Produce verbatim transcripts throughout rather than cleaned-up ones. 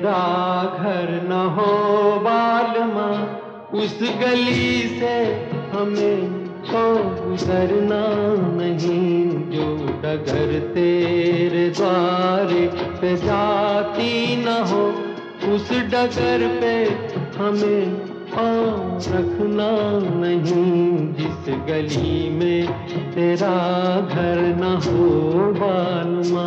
तेरा घर न हो बालमा, उस गली से हमें तो गुजरना नहीं। जो डगर तेरे द्वारे पे जाती न हो, उस डगर पे हमें पाँव रखना नहीं। जिस गली में तेरा घर न हो बालमा।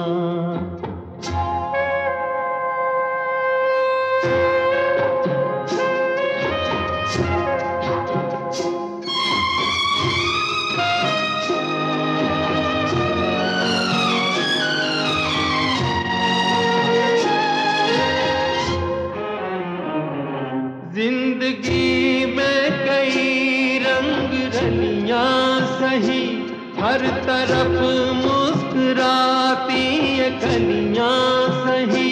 जिंदगी में कई रंग रलियां सही, हर तरफ मुस्कुराती ये कलियां सही।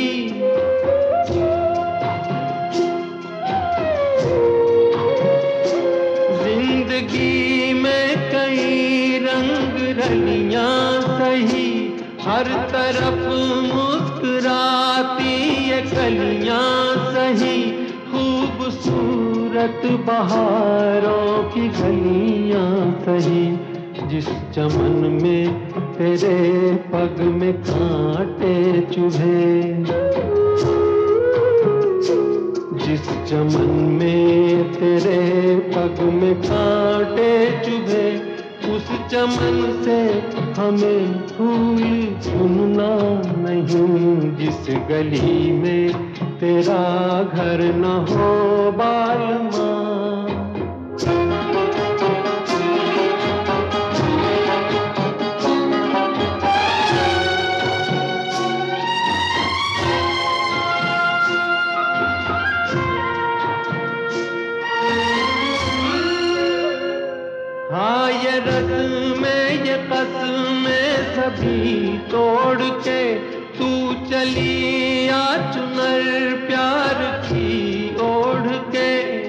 जिंदगी में कई रंग रलियां सही, हर तरफ मुस्कुराती ये कलियां सही। खूबसूरत बहारों की गलियां सही, जिस चमन में तेरे पग में कांटे चुभे। जिस चमन में तेरे पग में कांटे चुभे, उस चमन से हमें फूल चुनना नहीं। जिस गली में तेरा घर न हो बालमा। हाँ ये रस्में ये कसमें सभी तोड़ के तू चली आ चुनर प्यार की ओढ़ के।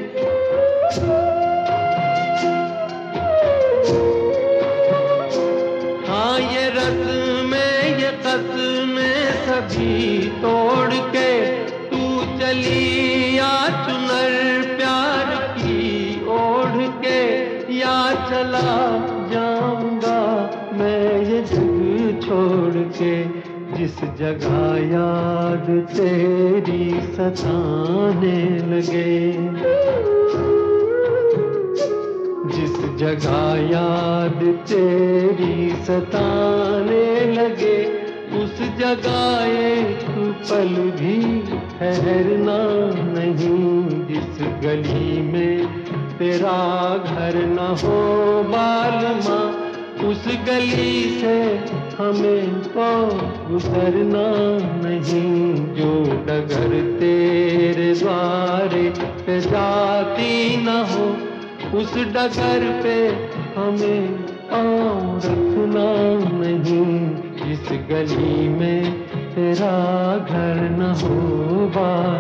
हाँ ये रस्में ये कसमें सभी तोड़ के तू चली आ चुनर प्यार की ओढ़ के। या चला जाऊंगा मैं ये जग छोड़ के, जिस जगह याद तेरी सताने लगे। जिस जगह याद तेरी सताने लगे, उस जगह एक पल भी ठहरना नहीं। जिस गली में तेरा घर न हो बालमा, उस गली से हमें तो गुजरना नहीं। जो डगर तेरे द्वारे पे जाती न हो, उस डगर पे हमें पाँव रखना नहीं। इस गली में तेरा घर न हो बालमा।